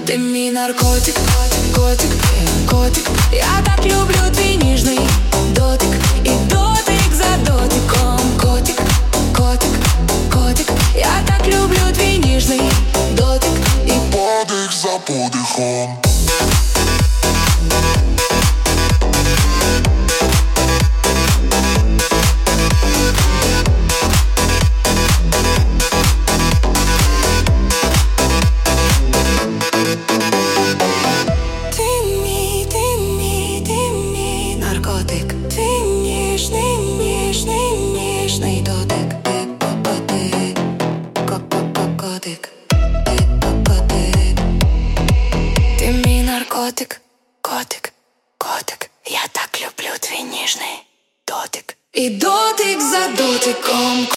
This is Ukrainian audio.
Ти мій наркотик, котик, котик. Я так люблю твій ніжний дотик. І дотик за дотиком. Котик, котик, котик. Я так люблю твій ніжний дотик. І подих за подихом.